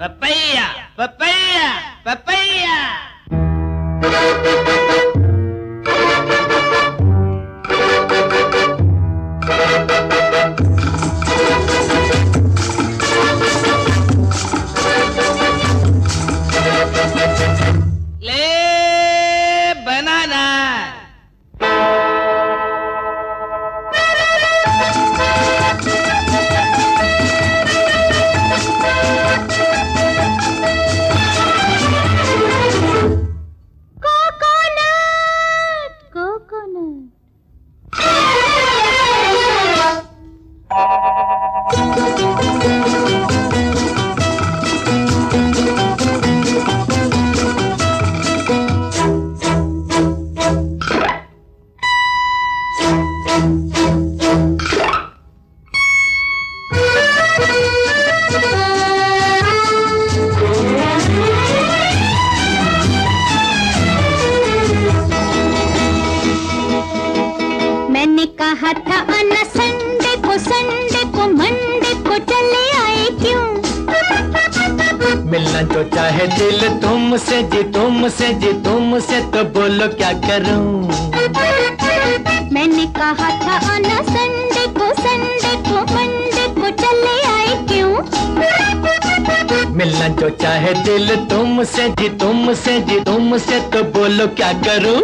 Papaya papaya papaya. ले बनाना। मैंने कहा था आना संडे को मंडे को चले आए क्यों? मिलना जो चाहे दिल तुमसे जी तुमसे जी तुमसे, तो बोलो क्या करूं? मैंने कहा था आना संडे को मंडे को चले आए क्यों? मिलना जो चाहे दिल तुमसे जी तुमसे जी तुमसे, तो बोलो क्या करूं?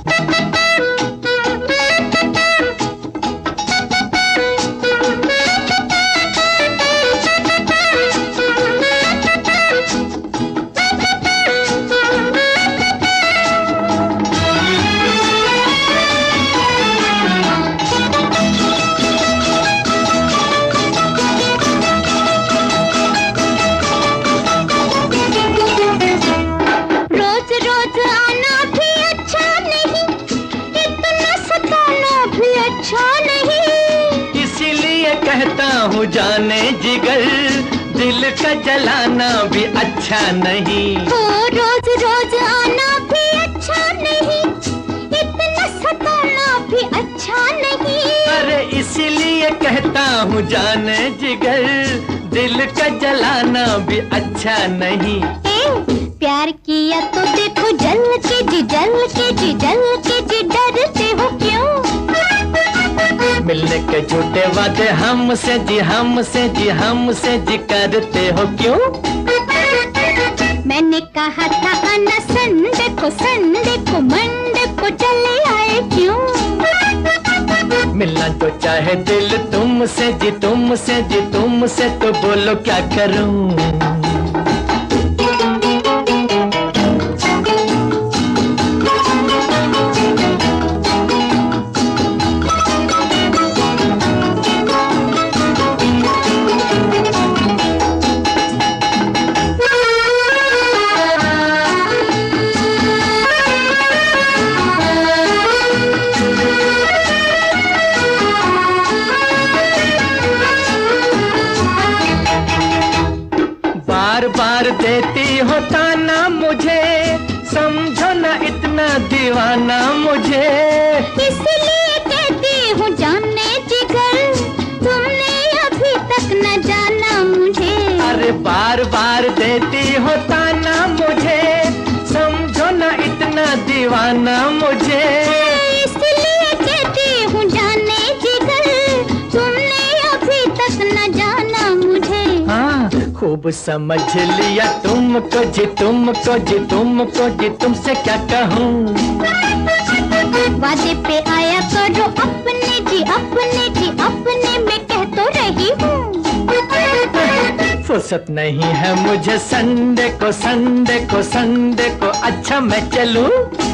कहता हूँ जाने जिगर, दिल का जलाना भी अच्छा नहीं। ओ रोज रोज आना भी अच्छा नहीं, इतना सताना भी अच्छा नहीं। अरे इसीलिए कहता हूँ जाने जिगर, दिल का जलाना भी अच्छा नहीं। प्यार किया तो देखो जल के जी डरते हो क्यों? मिलने के झूठे वादे हमसे जी करते हो क्यों? मैंने कहा था आना संडे को मंडे को चले आए क्यों? मिलना तो चाहे दिल तुमसे जी तुमसे, तो बोलो क्या करूं? बार बार देती हो ताना मुझे, समझो ना इतना दीवाना मुझे। इसलिए कहती हूँ जाने जिगर, तुमने अभी तक न जाना मुझे। अरे बार बार देती हो ताना मुझे, समझो ना इतना दीवाना मुझे। इसलिए कहती हूँ जाने जिगर, तुमने अभी तक न जाना मुझे। हाँ खूब समझ लिया तुमको जी तुमसे क्या कहूँ? वादे पे आया करो अपने में कह तो रही हूँ। फुर्सत नहीं है मुझे संडे को, अच्छा मैं चलूं?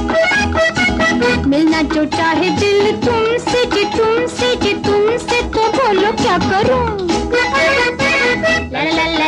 मिलना जो चाहे दिल तुमसे जी तुमसे, तो बोलो क्या करूँ? ला ला ला